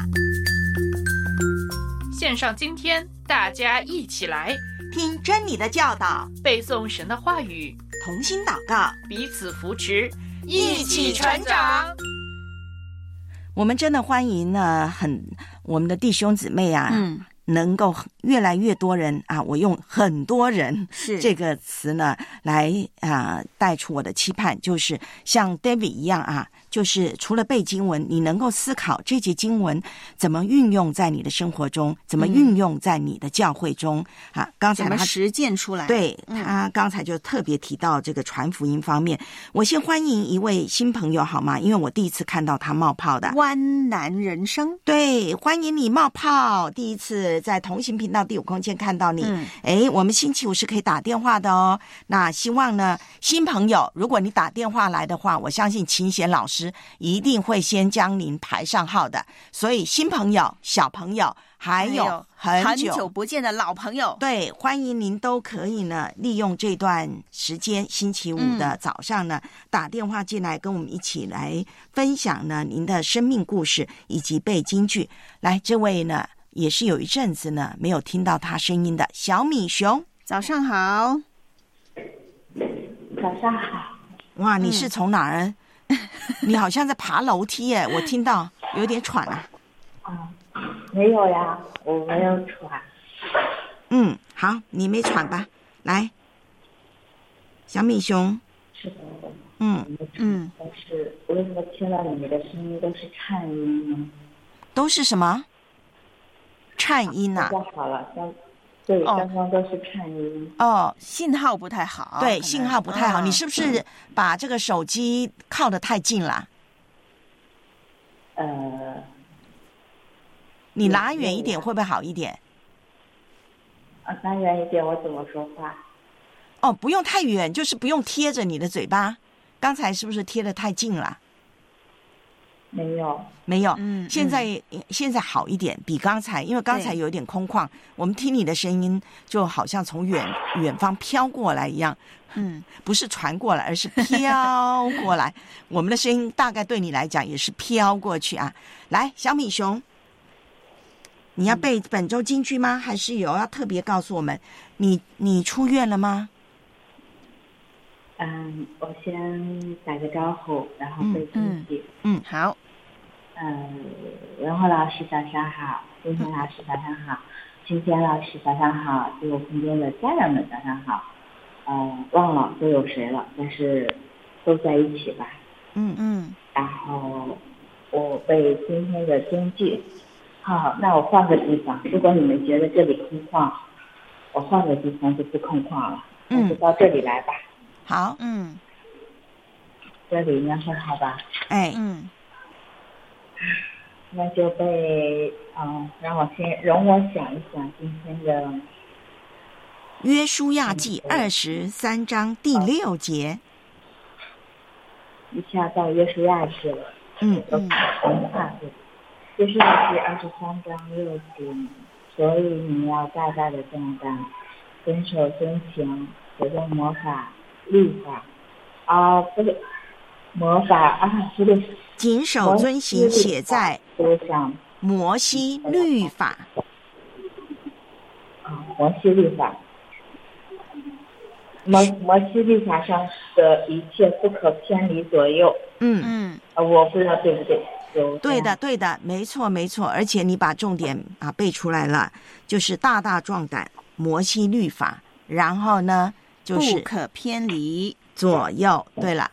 献上今天，大家一起来听真理的教导， 背诵神的话语， 同心祷告， 彼此扶持， 一起成长。 我们真的欢迎呢，很我们的弟兄姊妹啊， 嗯， 能够越来越多人啊，我用很多人是这个词呢来啊带出我的期盼，就是像 David 一样啊。就是除了背经文，你能够思考这节经文怎么运用在你的生活中，怎么运用在你的教会中、嗯、啊？刚才他怎么实践出来？ 对、嗯、他刚才就特别提到这个传福音方面。我先欢迎一位新朋友好吗？因为我第一次看到他冒泡的湾南人生， 对，欢迎你冒泡，第一次在同行频道到第五空间看到你。哎、嗯，我们星期五是可以打电话的哦。那希望呢，新朋友，如果你打电话来的话，我相信琴弦老师一定会先将您排上号的。所以新朋友、小朋友，还有很久很久不见的老朋友， 对，欢迎您都可以呢，利用这段时间，星期五的早上呢，嗯、打电话进来跟我们一起来分享呢您的生命故事以及背金句。来，这位呢也是有一阵子呢没有听到他声音的小米熊， 早上好。 早上好。 哇，你是从哪儿？嗯、你好像在爬楼梯耶，我听到有点喘啊。 啊。没有呀，我没有喘。 嗯，好，你没喘吧？来，小米熊。 是的。 嗯嗯。但是为什么听到你的声音都是颤音呢？ 都是什么？颤音啊？ 好了，刚对，刚刚都是颤音。 哦， 信号不太好。 对，信号不太好。嗯、你是不是把这个手机靠得太近了？ 呃。 你拉远一点会不会好一点？ 啊，拉远一点，我怎么说话？ 哦，不用太远，就是不用贴着你的嘴巴。刚才是不是贴得太近了？ 没有， 没有。 嗯， 现在、嗯、现在好一点，比刚才，因为刚才有点空旷，我们听你的声音就好像从远远方飘过来一样。嗯，不是传过来，而是飘过来。我们的声音大概对你来讲也是飘过去啊。来，小米熊。你要背本周金句吗？还是有要特别告诉我们？你你出院了吗？ 嗯，我先打个招呼，然后背金句。 嗯，嗯好。 嗯，文慧老师早上好，金贤老师早上好，金贤老师早上好，第五空间的家人们早上好。呃，忘了都有谁了，但是都在一起吧。 嗯嗯。 然后我背今天的金句。好，那我换个地方。如果你们觉得这里空旷，我换个地方就不空旷了。嗯，那就到这里来吧。 好， 嗯， 这里应该会好吧？ 哎， 嗯， 那就被嗯，让我先容我想一想今天的约书亚记二十三章第六节。 一下到约书亚记了。 嗯嗯。文化对。约书亚记二十三章六节，所以你要大大的壮胆，遵守遵行，学着魔法律法啊，不是魔法啊，不对， 谨守遵行写在摩西律法啊，摩西律法，摩摩西律法上的一切不可偏离左右。 嗯嗯， 啊，我不知道对不对。 对的，对的，没错，没错，而且你把重点啊背出来了，就是大大壮胆，摩西律法，然后呢就是不可偏离左右。对了，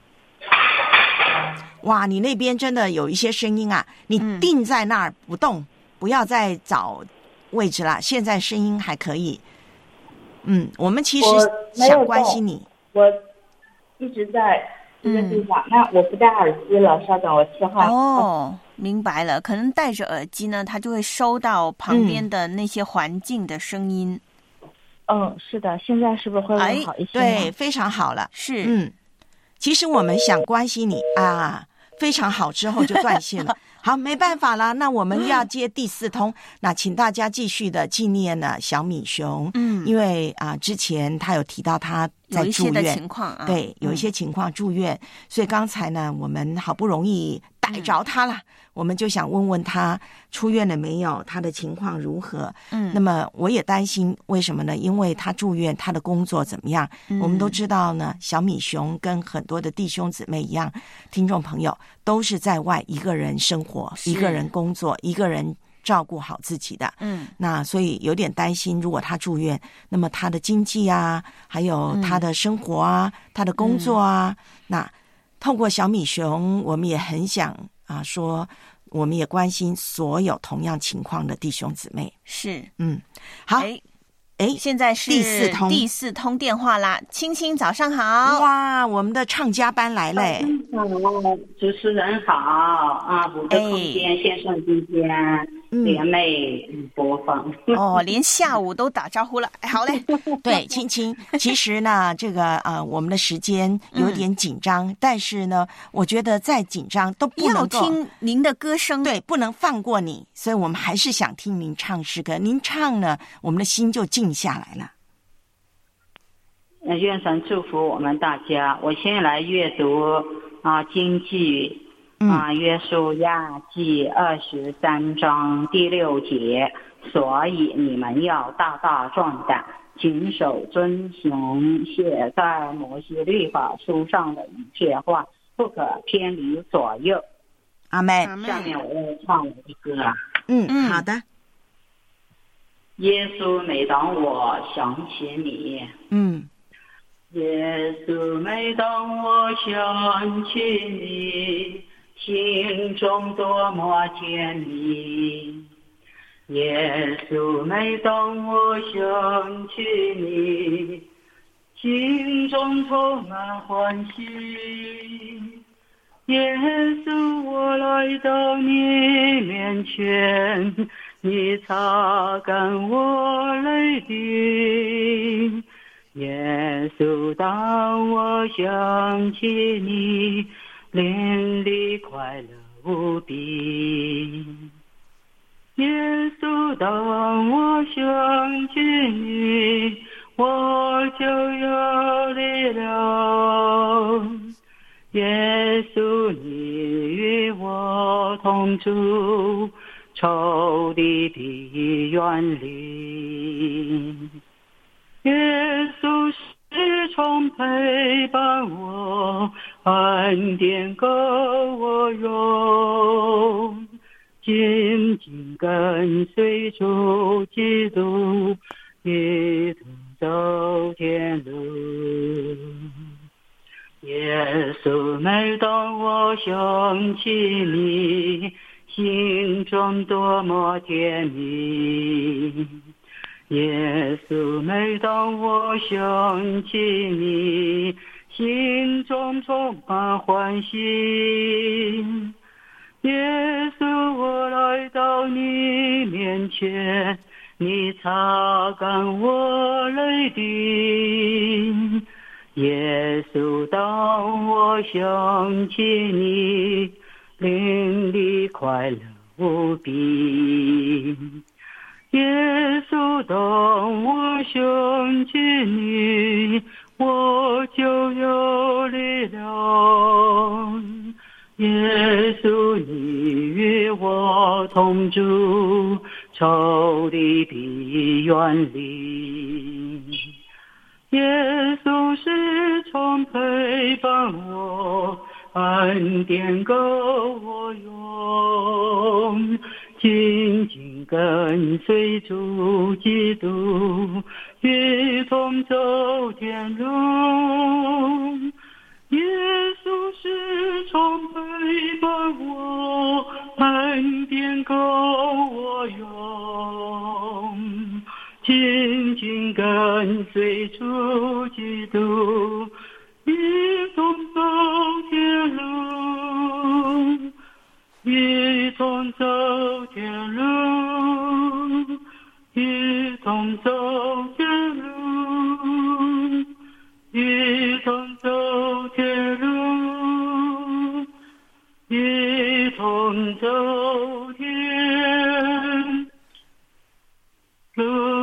哇，你那边真的有一些声音啊，你定在那儿不动，嗯、不要再找位置了。现在声音还可以。嗯，我们其实想关心你， 我一直在。这个地方，那我不戴耳机了，稍等，我切换。 哦，明白了，可能戴着耳机呢，它就会收到旁边的那些环境的声音。 嗯，是的，现在是不是会更好一些？ 对，非常好了。 是， 嗯，其实我们想关心你啊，非常好，之后就断线了。好，没办法了，那我们要接第四通，那请大家继续的纪念呢小米熊， 嗯， 因为啊之前他有提到他在住院， 有一些的情况啊， 对，有一些情况住院，嗯、所以刚才呢我们好不容易逮着他了，嗯、我们就想问问他出院了没有，他的情况如何？ 嗯， 那么我也担心，为什么呢？因为他住院，他的工作怎么样？嗯、我们都知道呢，小米熊跟很多的弟兄姊妹一样，听众朋友都是在外一个人生活，一个人工作，一个人照顾好自己的。 嗯， 那所以有点担心，如果他住院，那么他的经济啊，还有他的生活啊，嗯、他的工作啊，嗯、那透过小米熊，我们也很想啊说。我们也关心所有同样情况的弟兄姊妹。 是， 嗯，好， 哎哎， 现在是第四通第四通电话啦，青青早上好。 哇，我们的唱家班来嘞！ 好，主持人好啊，五个空间线上今天连妹播放。 哦，连下午都打招呼了。哎，好嘞。 对，青青，其实呢，这个呃，我们的时间有点紧张，嗯、但是呢，我觉得再紧张都不能够要听您的歌声， 对，不能放过你，所以我们还是想听您唱诗歌。您唱呢，我们的心就静下来了。 愿神祝福我们大家。我先来阅读啊经句啊，约书亚记二十三章第六节。所以你们要大大壮胆，谨守遵行写在摩西律法书上的一切话，不可偏离左右。 阿们。 下面我要唱我的歌啊。 嗯嗯，好的。 耶稣，每当我想起你， 嗯。 耶稣，每当我想起你，心中多么甜蜜。耶稣，每当我想起你，心中充满欢喜。耶稣，我来到你面前，你擦干我泪滴。耶稣，当我想起你，灵里快乐无比。耶稣，当我想起你，我就有力量。耶稣，你与我同住，仇敌必远离。耶稣时常陪伴我，恩典够我用，紧紧跟随主基督，一同走天路。耶稣，每当我想起你，心中多么甜蜜。耶稣，每当我想起你，心中充满欢喜。耶稣，我来到你面前，你擦干我泪滴。耶稣，当我想起你，灵里快乐无比。耶稣，当我想起你，我就有力量。耶稣，你与我同住，仇敌必远离。耶稣时常陪伴我，恩典够我用，紧紧跟随主基督，一同走天路。耶稣时常陪伴我，恩典够我用，紧紧跟随主基督，一同走天路，一同走天路，一同走天路，一同走天路，一同走天路。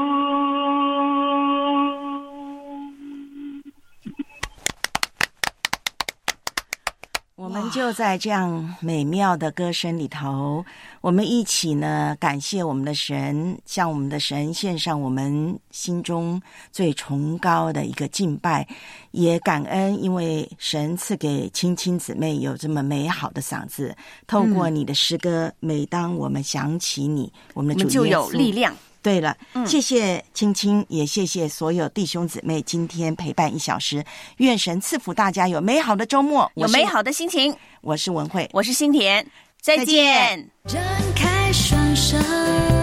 我们就在这样美妙的歌声里头，我们一起呢感谢我们的神，向我们的神献上我们心中最崇高的一个敬拜，也感恩因为神赐给青青姊妹有这么美好的嗓子，透过你的诗歌、嗯、每当我们想起你，我们的主耶稣我们就有力量。 对了、 嗯、 谢谢青青，也谢谢所有弟兄姊妹今天陪伴一小时，愿神赐福大家有美好的周末， 有美好的心情。 我是文慧， 我是心田，再见。 张开双手